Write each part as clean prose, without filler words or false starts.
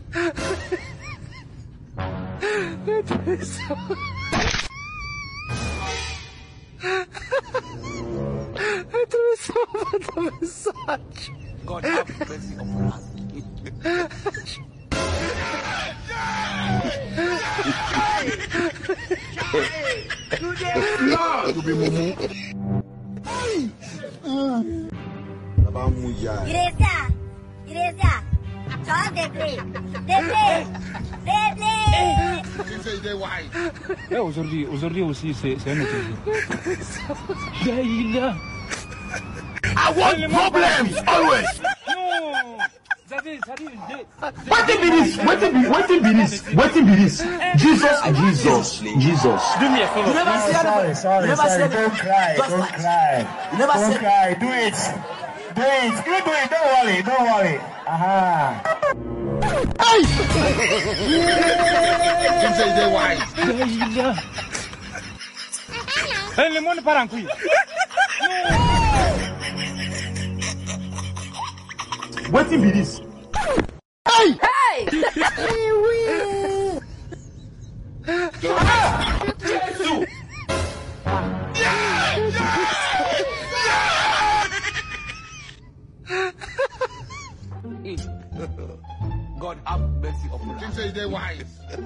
Atravessou a mensagem. God have mercy upon us. Tu be mumu. Igreja. Só they play. Tu say they wise. Aujourd'hui aussi, c'est un autre jour. I want problems always. Non. What be this? Jesus. Do me a favor. Sorry. Don't cry. Do it. You do it. Don't worry. Aha. Hey! Tu say they wise. Hey, le monde part en couille. What be this? Hey! God have mercy upon Tu us. say they wise.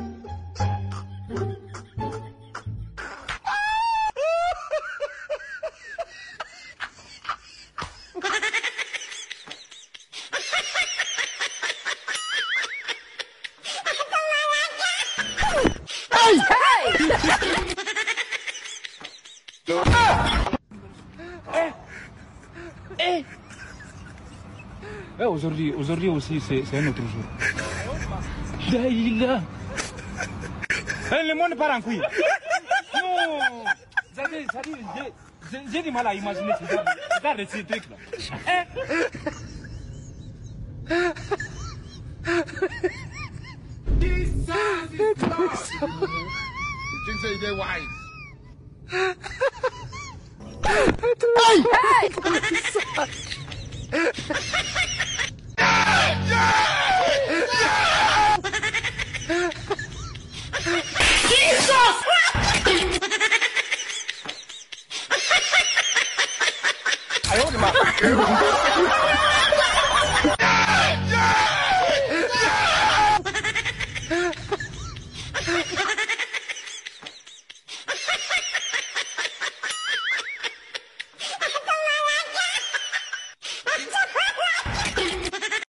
Aujourd'hui aussi, c'est un autre jour. Daïla. Hey, le monde part en couille. Non. J'ai du mal à imaginer ce genre de ces trucs-là. Tu say they wise. Hey!